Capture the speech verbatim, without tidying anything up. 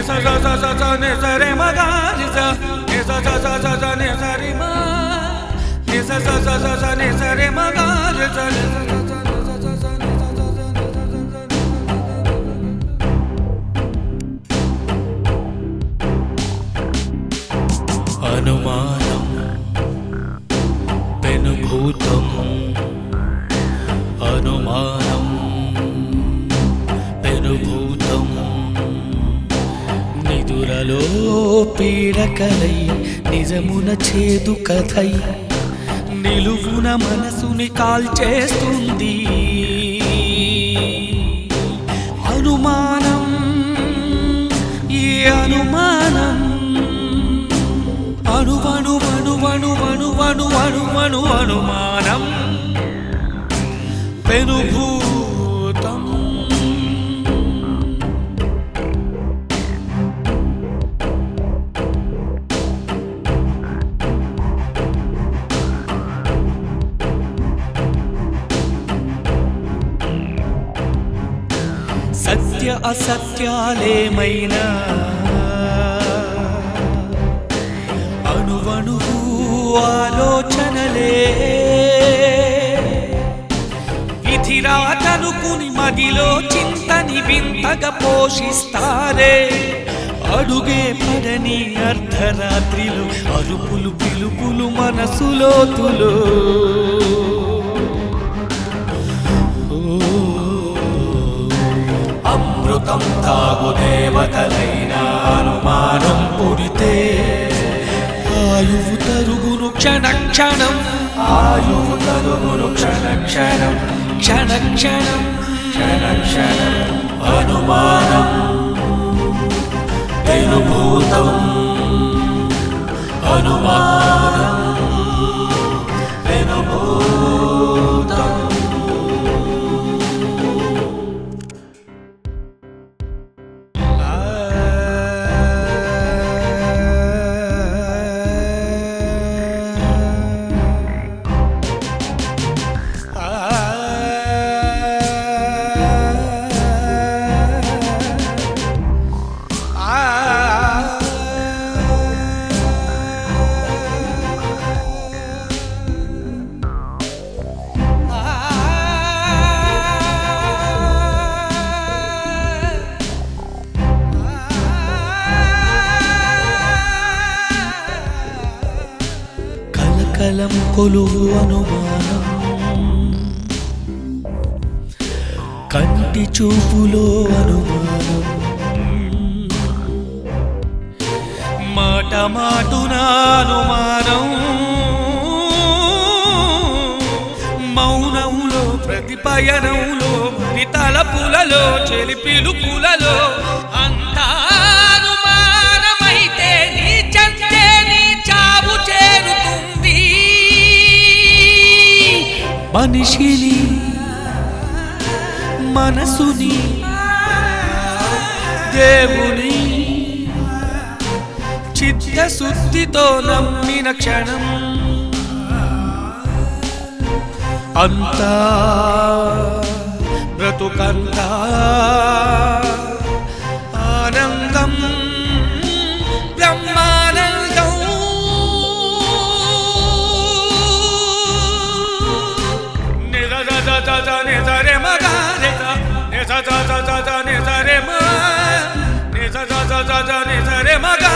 sa sa sa sa sa ni sa re ma ga ni sa ni sa sa sa sa sa ni sa re ma ni sa sa sa sa sa ni sa re ma ga ni sa ni sa sa sa sa sa ni sa sa sa అనుమానం పెనుభూతం అనుమానం పెనుభూతం నిదురలో పీడకలై నిజమున చేదు కథై నిలువున మనసుని కాల్చేస్తుంది అనుమానం ఈ అనుమానం అణువణు వణువణు వణువణు వణువణు అనుమానం పెనుభూతం సత్య అసత్యాలేమైనా అణువణువు ఆలోచనలే విధిరాతనుకుని మదిలో చింతని వింతగా పోషిస్తారే అడుగే పడని అర్ధరాత్రిలో అరుపులు పిలుపులు మనసులోతులో అమృతం తాగు దేవతలైన అనుమానం పుడితే ఆయువు తరుగును క్షణ క్షణం ఆయువు తరుగును క్షణ క్షణం క్షణ క్షణం క్షణ క్షణం అనుమానం పెనుభూతం అనుమానం పెనుభూతం కలం కొలువు అనుమానం కంటి చూపులో అనుమానం మాట మాటున అనుమానం మౌనంలో ప్రతిపయనంలో మరి తలపులలో చెలి పిలుపులలో అంతా అనుమానమైతే నీ చంటే నీ చావు చేరుతుంది మనిషిని మనసుని దేవుని చిత్తశుద్ధితో నమ్మిన క్షణం అంతా బ్రతుకంతా ఆనందం బ్రహ్మానందం నిజ నిజరే మగా నిజ నిజరే మా నిజ నిజరే మగా